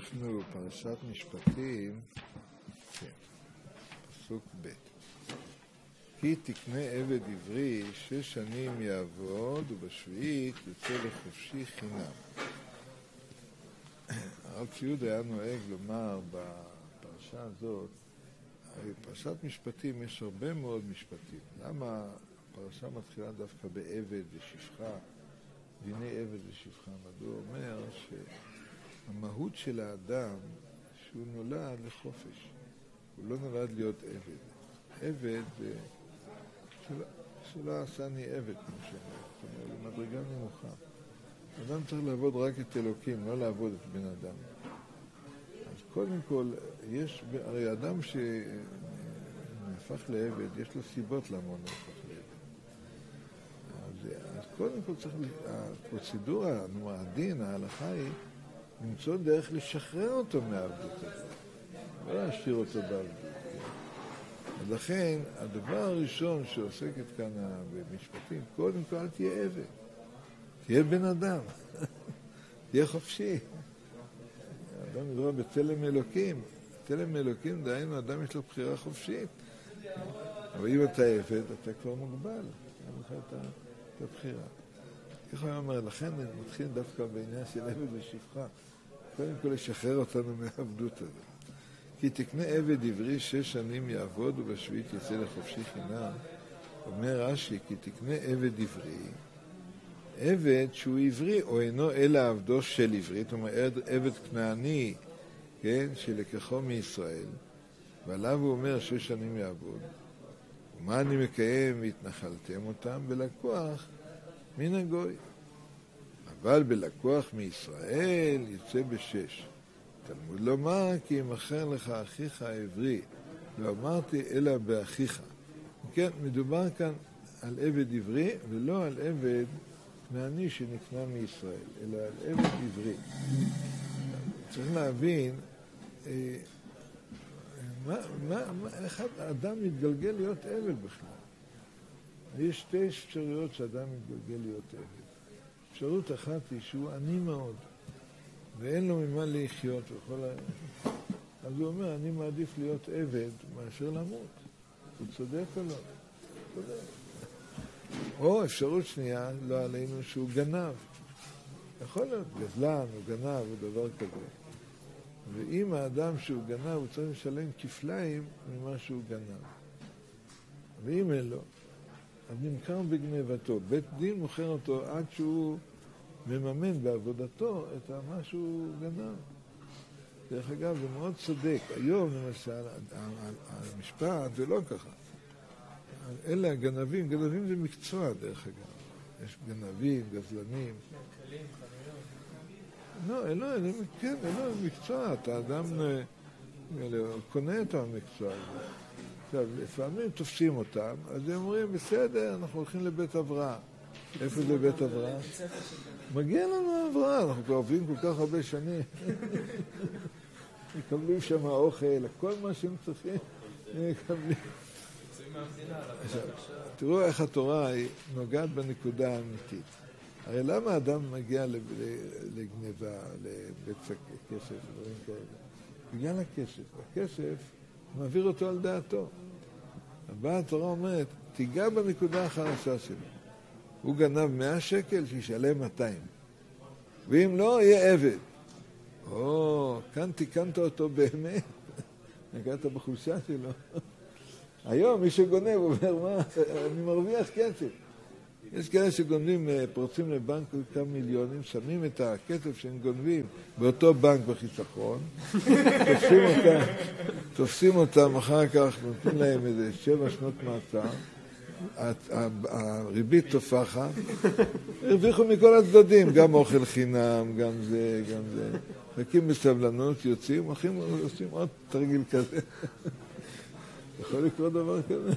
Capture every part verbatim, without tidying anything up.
אנחנו פרשת משפטים, כן, פסוק ב'. כי תקנה עבד עברי שש שנים יעבוד ובשביעית יוצא לחופשי חינם. הרב ציוד היה נוהג לומר בפרשה הזאת, בפרשת משפטים יש הרבה מאוד משפטים. למה הפרשה מתחילה דווקא בעבד ושפחה, דיני עבד ושפחה? מדוע אומר שהמהות של האדם שהוא נולד לחופש, הוא לא נולד להיות עבד. עבד שלא, שלא עשני עבד, כמו שאומר, זאת אומרת, מדרגה נמוכה. אדם צריך לעבוד רק את אלוקים, לא לעבוד את בן אדם. אז קודם כל, יש, הרי אדם שנהפך לעבד, יש לו סיבות למה הוא נהפך לעבד. אז, אז קודם כל צריך, הפרוצדורה, הדין, ההלכה היא, למצוא דרך לשחרר אותו מהעבדות הזאת, לא להשאיר אותו בעבדות. אז לכן, הדבר הראשון שעוסקת כאן במשפטים, קודם כל אל תהיה עבד. תהיה בן אדם, תהיה חופשי. האדם נברא בצלם אלוקים. בצלם אלוקים, דהיינו, אדם יש לו בחירה חופשית. אבל אם אתה עבד, אתה כבר מוגבל. אין לך את הבחירה. איך הוא אומר, לכן מתחיל דווקא בעניין של עבד ושפחה. קודם כל לשחרר אותנו מהעבדות הזאת. כי תקנה עבד עברי שש שנים יעבוד ובשביעית יצא לחופשי חינם. אומר רש"י, כי תקנה עבד עברי, עבד שהוא עברי או אינו אלא עבדו של עברי, זאת אומרת עבד כנעני, כן, שלקחו מישראל, ועליו הוא אומר שש שנים יעבוד. ומה אני מקיים והתנחלתם אותם? בלקוח מן הגוי. אבל בלקוח מישראל יוצא בשש. תלמוד לומר כי ימכר לך אחיך העברי, לא אמרתי אלא באחיך. כן, מדובר כאן על עבד עברי ולא על עבד כנעני שנקנה מישראל, אלא על עבד עברי. צריך להבין אה, מה, מה, מה, איך האדם מתגלגל להיות עבד בכלל. יש שתי אפשרויות שאדם מתגלגל להיות עבד. אפשרות אחת היא שהוא עני מאוד, ואין לו ממה לחיות וכל ה... אז הוא אומר, אני מעדיף להיות עבד מאשר למות. הוא צודק או לא? צודק. או אפשרות שנייה, לא עלינו, שהוא גנב. יכול להיות גזלן או גנב או דבר כזה. ואם האדם שהוא גנב, הוא צריך לשלם כפליים ממה שהוא גנב. ואם אין לו, אז נמכר בגנבתו. בית דין מוכר אותו עד שהוא מממן בעבודתו את מה שהוא גנב. דרך אגב, זה מאוד צודק. היום, למשל, המשפט זה לא ככה. אלה הגנבים, גנבים זה מקצוע דרך אגב. יש גנבים, גזלנים. כלים, חנויות. לא, לא, לא, כן, לא, מקצוע. אתה אדם קונה את המקצוע הזה. עכשיו, לפעמים תופסים אותם, אז הם אומרים, בסדר, אנחנו הולכים לבית הבראה. איפה זה בית הבראה? מגיע לנו הבראה, אנחנו כבר עובדים כל כך הרבה שנים. מקבלים שם האוכל, כל מה שהם צריכים, הם מקבלים. תראו איך התורה היא נוגעת בנקודה האמיתית. הרי למה האדם מגיע לגניבה, לבית כסף, דברים כאלה? בגלל הכסף. הכסף מעביר אותו על דעתו. הבאה התורה אומרת, תיגע בנקודה החלשה שלו. הוא גנב מאה שקל, שישלם מאתיים. ואם לא, יהיה עבד. או, כאן תיקנת אותו באמת. נגעת בחולשה שלו. היום מי שגונב אומר, מה, אני מרוויח כסף. יש כאלה שגונבים, פורצים לבנק כמה מיליונים, שמים את הכסף שהם גונבים באותו בנק בחיסכון, תופסים אותם, תופסים אותם אחר כך, נותנים להם איזה שבע שנות מעצר, הריבית תופחת, הרוויחו מכל הצדדים, גם אוכל חינם, גם זה, גם זה. חכים בסבלנות, יוצאים, הולכים, עושים עוד תרגיל כזה. יכול לקרוא דבר כזה?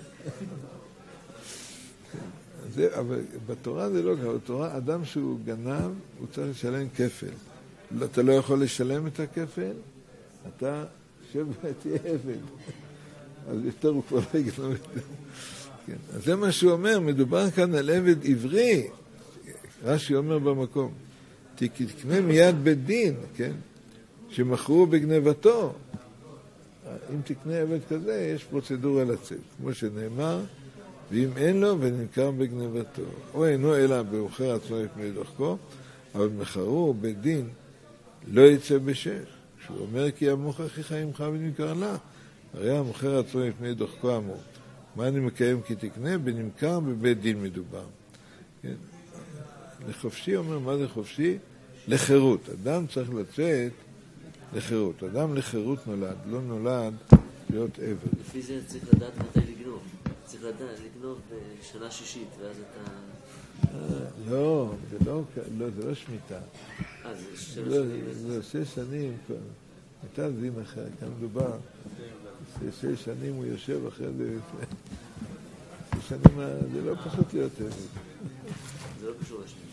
זה, אבל בתורה זה לא ככה. בתורה, אדם שהוא גנב, הוא צריך לשלם כפל. אתה לא יכול לשלם את הכפל, אתה שב ותהיה עבד. אז יותר הוא כבר לא יגנוב את זה. כן. אז זה מה שהוא אומר, מדובר כאן על עבד עברי. רש"י אומר במקום, תקנה מיד בית דין, כן? שמכרו בגנבתו. אם תקנה עבד כזה, יש פרוצדורה לצאת, כמו שנאמר, ואם אין לו ונמכר בגנבתו. או אינו אלא במוכר עצמו לפני דוחקו, אבל מכרו בית דין לא יצא בשש. שהוא אומר כי המוכר אחיך עמך ונמכר לה. הרי המוכר עצמו לפני דוחקו אמור. מה אני מקיים כי תקנה? בנמכר בבית דין מדובר. כן? לחופשי אומר, מה זה חופשי? לחירות. אדם צריך לצאת לחירות. אדם לחירות נולד, לא נולד להיות עבד. לפי זה צריך לדעת מתי לגנוב. צריך לדעת לגנוב בשנה שישית, ואז אתה... לא, זה לא, זה לא שמיטה. אה, זה שש שנים. זה שש שנים כבר. הייתה דין אחר, כאן מדובר. שש שנים הוא יושב אחרי זה. שש שנים, זה לא פשוט להיות עבד. זה לא קשור לשני.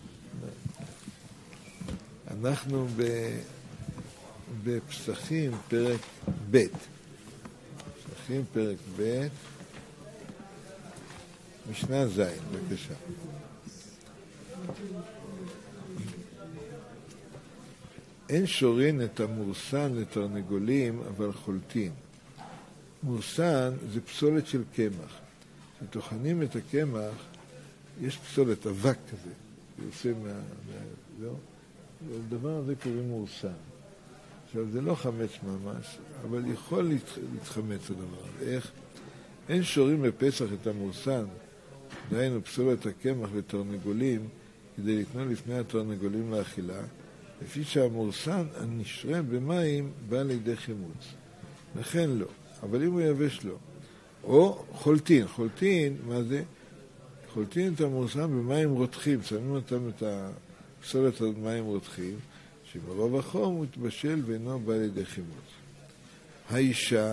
אנחנו ב... בפסחים פרק ב'. פסחים פרק ב', משנה ז', בבקשה. אין שורין את המורסן לתרנגולים, אבל חולטין. מורסן זה פסולת של קמח. כשטוחנים את הקמח, יש פסולת, אבק כזה. זה יוצא מה... מה... לא? הדבר הזה קוראים מורסן. עכשיו, זה לא חמץ ממש, אבל יכול להתחמץ הדבר. איך? אין שורים בפסח את המורסן, דהיינו פסולת הקמח לתרנגולים, כדי לתנוע לפני התרנגולים לאכילה, לפי שהמורסן הנשרה במים בא לידי חימוץ. לכן לא, אבל אם הוא יבש לו. או חולטין, חולטין, מה זה? חולטין את המורסן במים רותחים, שמים אותם את הפסולת על מים רותחים, שברוב החום הוא התבשל ואינו בא לידי חימוץ. האישה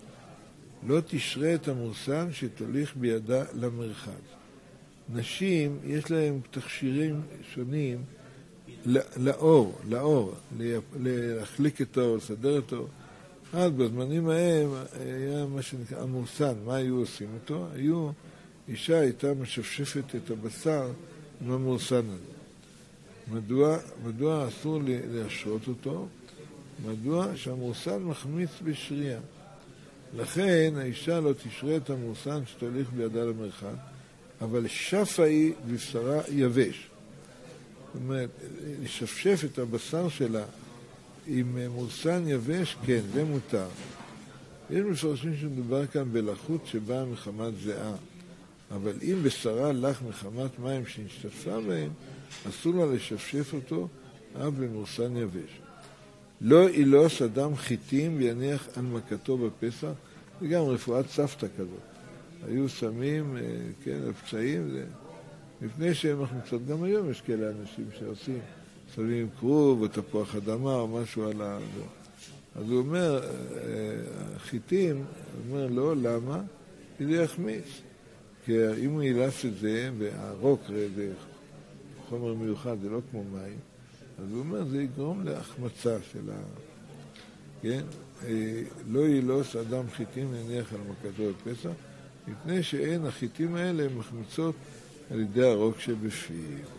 לא תשרה את המורסן שתוליך בידה למרחץ. נשים, יש להם תכשירים שונים לאור, לאור, להחליק את האור, לסדר את האור. אז בזמנים ההם היה מה שנקרא המורסן. מה היו עושים אותו? היו, אישה הייתה משפשפת את הבשר עם המורסן הזה. מדוע, מדוע אסור להשרות אותו? מדוע שהמורסן מחמיץ בשרייה. לכן האישה לא תשרה את המורסן שתוליך בידה למרחק, אבל שפה היא בבשרה יבש. זאת אומרת, לשפשף את הבשר שלה עם מורסן יבש, כן, זה מותר. יש מפרשים שמדובר כאן בלחות שבאה מחמת זהה, אבל אם בשרה לך מחמת מים שנשתתפה בהם, אסור לה לשפשף אותו אף במורסן יבש. לא אילוס אדם חיטים ויניח על מכתו בפסח, זה גם רפואת סבתא כזאת. היו שמים, כן, הפצעים, זה... לפני שהם מחמצות, גם היום יש כאלה אנשים שעושים, שמים כרוב או תפוח אדמה או משהו על ה... אז הוא אומר, חיטים, הוא אומר, לא, למה? כי זה יחמיץ. כי אם הוא אילס את זה, והרוק, זה חומר מיוחד, זה לא כמו מים, אז הוא אומר, זה יגרום להחמצה של ה... כן? לא אילוס אדם חיטים יניח על מכתו בפסח, מפני שאין החיטים האלה מחמיצות על ידי הרוק שבפיו.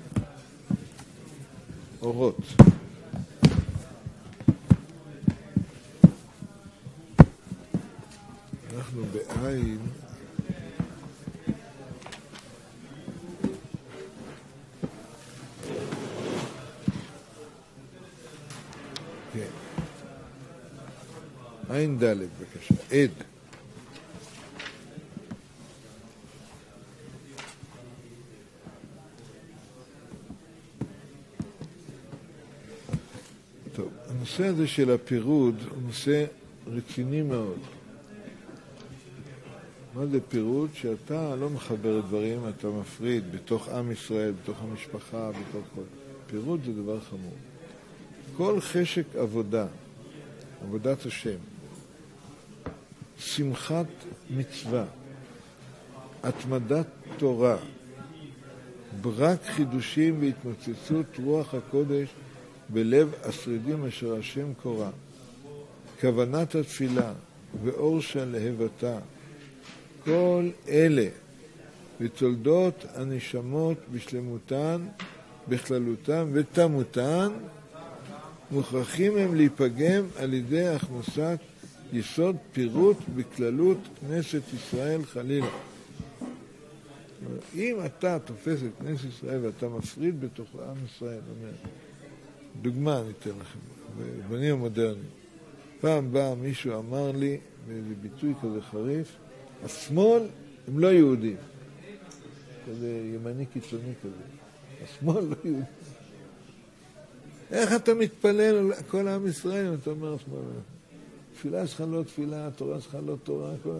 אורות. אנחנו בעין כן. עין ד' בבקשה. עד. הנושא הזה של הפירוד הוא נושא רציני מאוד. מה זה פירוד? שאתה לא מחבר דברים, אתה מפריד בתוך עם ישראל, בתוך המשפחה, בתוך כל. פירוד זה דבר חמור. כל חשק עבודה, עבודת השם, שמחת מצווה, התמדת תורה, ברק חידושים והתנוצצות רוח הקודש בלב השרידים אשר השם קורא, כוונת התפילה ואור של להבתה, כל אלה ותולדות הנשמות בשלמותן, בכללותן ותמותן, מוכרחים הם להיפגם על ידי הכנסת יסוד פירוט בכללות כנסת ישראל חלילה. אם אתה תופס את כנסת ישראל ואתה מפריד בתוך עם ישראל, אומר, דוגמה אני אתן לכם, בבנים המודרניים. פעם בא מישהו אמר לי, באיזה ביטוי כזה חריף, השמאל הם לא יהודים. כזה ימני קיצוני כזה. השמאל לא יהודים. איך אתה מתפלל על כל עם ישראל אם אתה אומר השמאל? תפילה שלך לא תפילה, התורה שלך לא תורה, כל...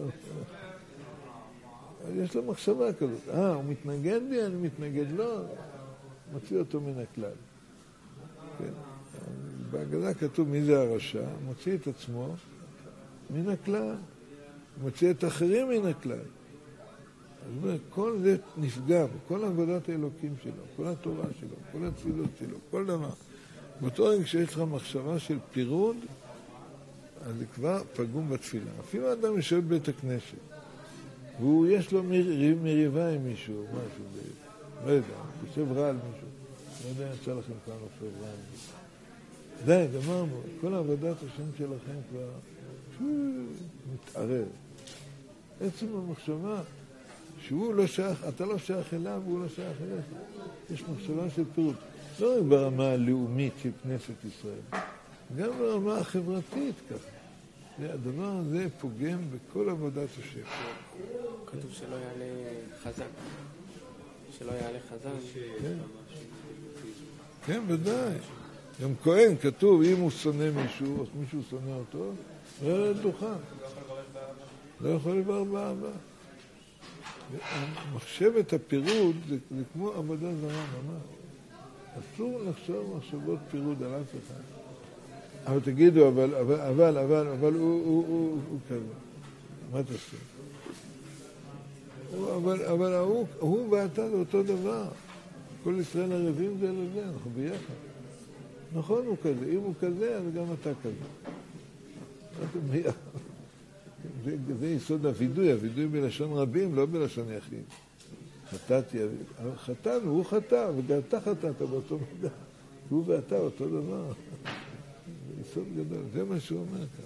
יש לו מחשבה כזאת. אה, הוא מתנגד לי, אני מתנגד לו, מוציא אותו מן הכלל. כן. בהגדה כתוב מי זה הרשע, מוציא את עצמו מן הכלל, מוציא את האחרים מן הכלל. אז אומר, כל זה נפגע, כל עבודת האלוקים שלו, כל התורה שלו, כל התפילות שלו, כל דבר. באותו רגע כשיש לך מחשבה של פירוד, אז זה כבר פגום בתפילה. אפילו אדם יושב בבית הכנסת, והוא יש לו מר, מריבה עם מישהו, משהו, לא יודע, יושב רע על מישהו. לא יודע, יצא לכם כאן לחשוב רע על מישהו. די, גמרנו, כל עבודת השם שלכם כבר מתערר. עצם המחשבה שהוא לא שייך, אתה לא שייך אליו והוא לא שייך אליך. יש מחשבה של פירוט. לא רק ברמה הלאומית של כנסת ישראל, גם ברמה החברתית ככה. הדבר הזה פוגם בכל עבודת השם. כתוב שלא יעלה חזן. שלא יעלה חזן. כן, כן, ודאי. גם כהן כתוב, אם הוא שונא מישהו, או מישהו שונא אותו, לא יעלה לדוכן. לא יכול לברך באהבה. מחשבת הפירוד זה, זה כמו עבודה זרה ממש. אסור לחשוב מחשבות פירוד על אף אחד. אבל תגידו, אבל, אבל, אבל, אבל, אבל הוא, הוא, הוא, הוא כזה. מה תעשו? אבל, אבל הוא, הוא ואתה זה אותו דבר. כל ישראל ערבים זה לזה, אנחנו ביחד. נכון, הוא כזה. אם הוא כזה, אז גם אתה כזה. אתם ביחד. זה, זה יסוד הווידוי, הווידוי בלשון רבים, לא בלשון יחיד. חטאתי, חטאנו, הוא חטא, וגם אתה חטאת באותו מידה. הוא ואתה אותו דבר. זה יסוד גדול, זה מה שהוא אומר כאן.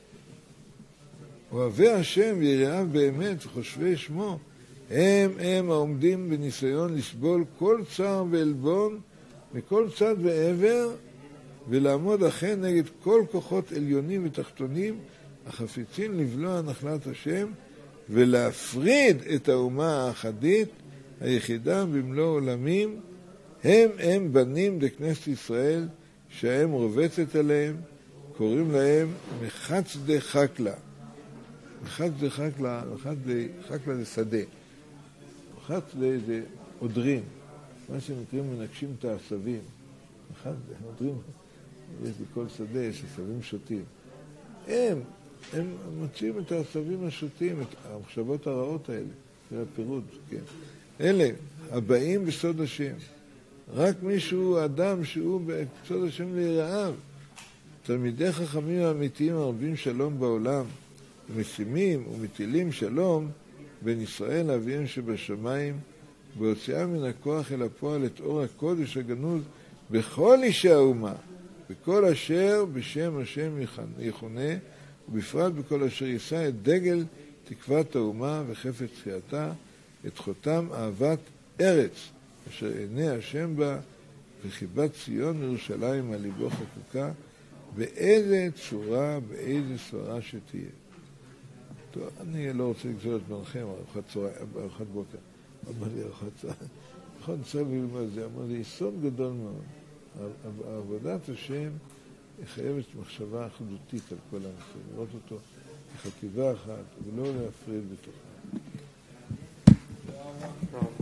אוהבי השם ויראיו באמת וחושבי שמו, הם הם העומדים בניסיון לסבול כל צער ועלבון מכל צד ועבר, ולעמוד אכן נגד כל כוחות עליונים ותחתונים, החפיצים לבלוע נחלת השם, ולהפריד את האומה האחדית, היחידה במלוא עולמים, הם הם בנים בכנסת ישראל, שהאם רובצת עליהם, קוראים להם מחצדי חקלה. מחצדי חקלה, מחצדי חקלה זה שדה. מחצדי זה עודרים, מה שנקראים מנקשים את העשבים. מחצדי, עודרים, יש בכל שדה, יש עשבים שוטים. הם, הם מוצאים את העשבים השוטים, את המחשבות הרעות האלה, של הפירוד, כן. אלה, הבאים בסוד השם. רק מישהו, אדם שהוא בסוד השם ליראיו. תלמידי חכמים האמיתיים הרבים שלום בעולם, ומשימים ומטילים שלום בין ישראל לאביהם שבשמיים, והוציאם מן הכוח אל הפועל את אור הקודש הגנוז בכל אישי האומה, בכל אשר בשם השם יכונה, ובפרט בכל אשר יישא את דגל תקוות האומה וחפץ תחייתה, את חותם אהבת ארץ, אשר עיני השם בה, וחיבת ציון ירושלים על ליבו חקוקה, באיזה צורה, באיזה סברה שתהיה. טוב, אני לא רוצה לגזול את זמנכם, ארוחת צהריים, ארוחת בוקר. אמר לי ארוחת צהריים. נכון, צריך ללמוד את זה, אמר לי, יסוד גדול מאוד. עבודת השם חייבת מחשבה אחדותית על כל הנושא, לראות אותו כחטיבה אחת, ולא להפריד בתוכה.